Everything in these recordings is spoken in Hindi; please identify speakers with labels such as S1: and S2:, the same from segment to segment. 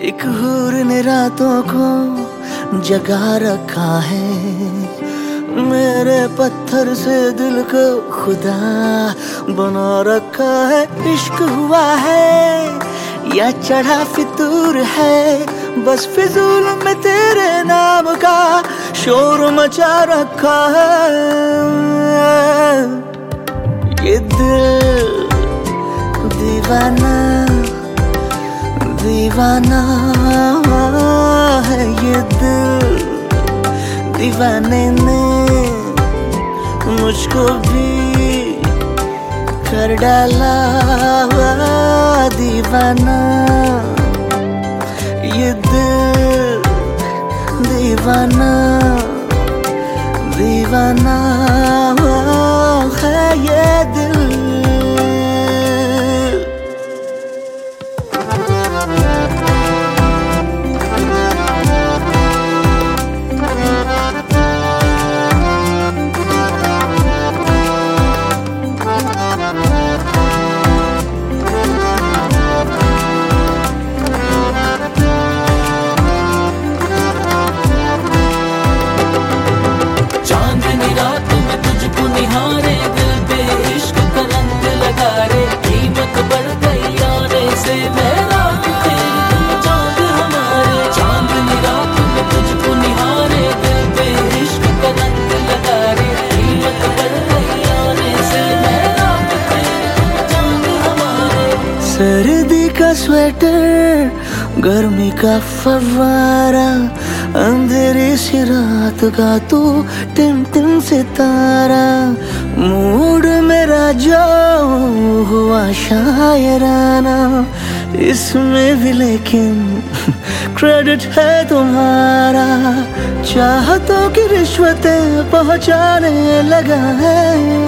S1: एक हूर ने रातों को जगा रखा है, मेरे पत्थर से दिल को खुदा बना रखा है। इश्क हुआ है या चढ़ा फितूर है, बस फिजूल में तेरे नाम का शोर मचा रखा है। ये दिल दीवाना दीवाना है, ये दिल दीवाने ने मुझको भी कर डाला दीवाना। ये दिल दीवाना दीवाना है, ये दिल। सर्दी का स्वेटर, गर्मी का फव्वारा, अंधेरी सी रात का तू टिम टिम सितारा। मूड मेरा जो हुआ शायराना, इसमें भी लेकिन क्रेडिट है तुम्हारा। चाहतों की रिश्वतें पहुंचाने लगा है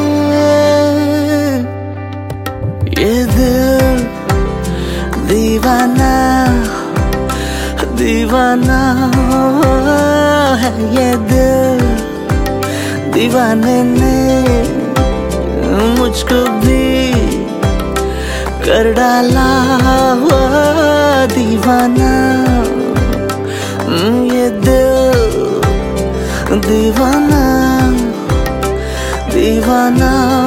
S1: ये दिल दीवाना दीवाना है, ये दिल दीवाने ने मुझको भी कर डाला दीवाना। ये दिल दीवाना दीवाना